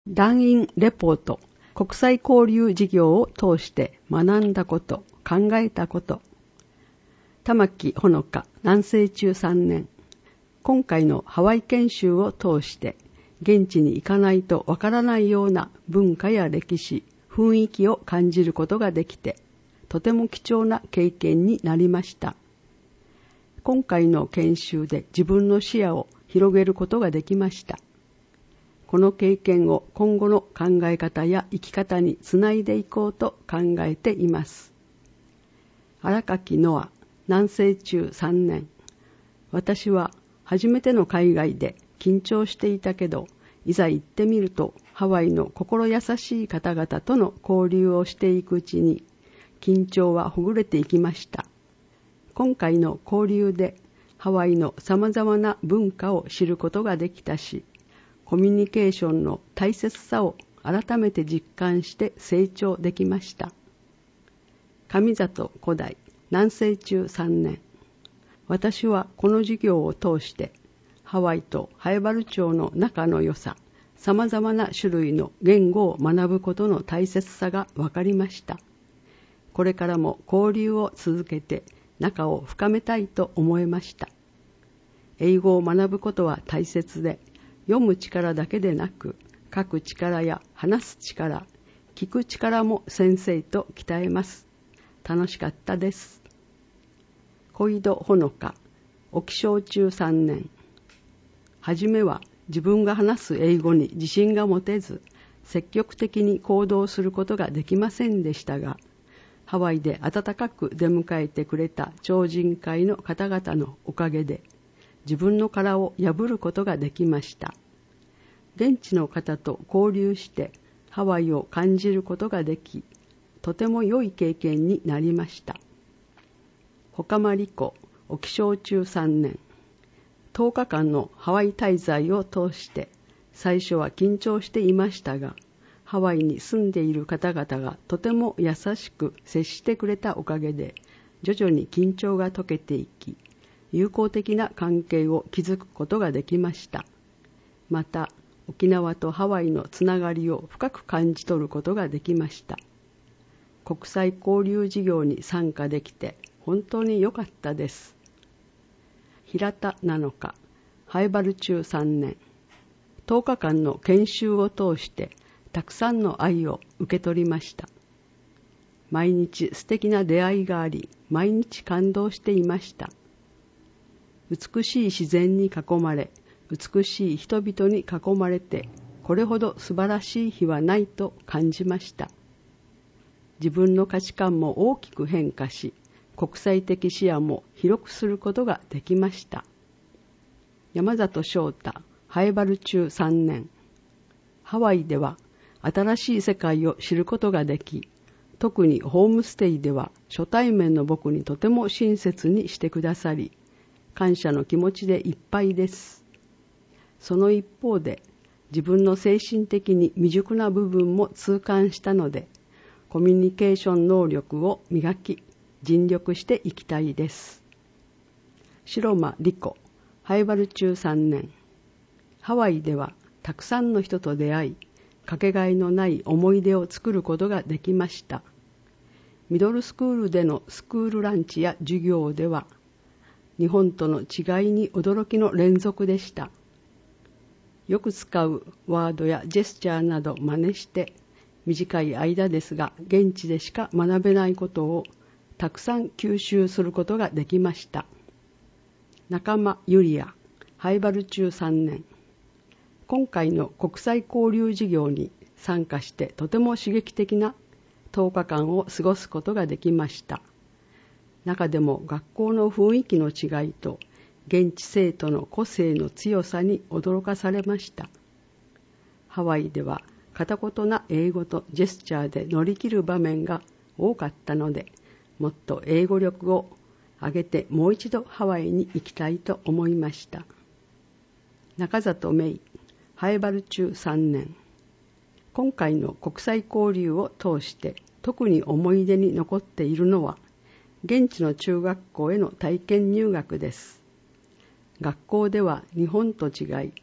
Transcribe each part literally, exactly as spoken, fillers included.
団員レポート、国際交流事業を通して学んだこと、考えたこと。玉木ほのか、南西中さんねん。今回のハワイ研修を通して、現地に行かないとわからないような文化や歴史、雰囲気を感じることができて、とても貴重な経験になりました。今回の研修で自分の視野を広げることができました。この経験を今後の考え方や生き方につないでいこうと考えています。荒垣ノア、南西中さんねん。私は初めての海外で緊張していたけど、いざ行ってみるとハワイの心優しい方々との交流をしていくうちに緊張はほぐれていきました。今回の交流でハワイのさまざまな文化を知ることができたし、コミュニケーションの大切さを改めて実感して成長できました。上里古代、南西中さんねん。私はこの授業を通してハワイと南風原町の仲の良さ、さまざまな種類の言語を学ぶことの大切さが分かりました。これからも交流を続けて仲を深めたいと思いました。英語を学ぶことは大切で、読む力だけでなく、書く力や話す力、聞く力も先生と鍛えます。楽しかったです。小井戸ほのか、沖小中さんねん。はじめは自分が話す英語に自信が持てず、積極的に行動することができませんでしたが、ハワイで温かく出迎えてくれた超人会の方々のおかげで、自分の殻を破ることができました。現地の方と交流してハワイを感じることができ、とても良い経験になりました。ほかまりこ、沖小中さんねん。とおかかんのハワイ滞在を通して、最初は緊張していましたが、ハワイに住んでいる方々がとても優しく接してくれたおかげで、徐々に緊張が解けていき、友好的な関係を築くことができました。また、沖縄とハワイのつながりを深く感じ取ることができました。国際交流事業に参加できて本当に良かったです。平田なのか、南風原中さんねん。とおかかんの研修を通してたくさんの愛を受け取りました。毎日素敵な出会いがあり、毎日感動していました。美しい自然に囲まれ、美しい人々に囲まれて、これほど素晴らしい日はないと感じました。自分の価値観も大きく変化し、国際的視野も広くすることができました。山里翔太、南風原中さんねん。ハワイでは新しい世界を知ることができ、特にホームステイでは初対面の僕にとても親切にしてくださり、感謝の気持ちでいっぱいです。その一方で、自分の精神的に未熟な部分も痛感したので、コミュニケーション能力を磨き、尽力していきたいです。白間理子、南風原中さんねん。ハワイではたくさんの人と出会い、かけがえのない思い出を作ることができました。ミドルスクールでのスクールランチや授業では、日本との違いに驚きの連続でした。よく使うワードやジェスチャーなど真似して、短い間ですが現地でしか学べないことをたくさん吸収することができました。仲間ゆりや、南風原中さんねん。今回の国際交流事業に参加してとても刺激的なとおかかんを過ごすことができました。中でも学校の雰囲気の違いと現地生徒の個性の強さに驚かされました。ハワイでは片言な英語とジェスチャーで乗り切る場面が多かったので、もっと英語力を上げてもう一度ハワイに行きたいと思いました。中里芽衣、南風原中さんねん。今回の国際交流を通して特に思い出に残っているのは、現地の中学校への体験入学です。学校では日本と違い、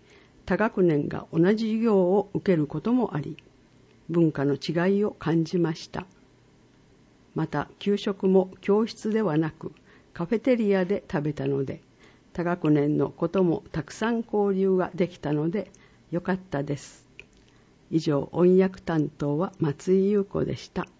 他学年が同じ授業を受けることもあり、文化の違いを感じました。また給食も教室ではなくカフェテリアで食べたので、他学年のこともたくさん交流ができたのでよかったです。以上、音訳担当は松井優子でした。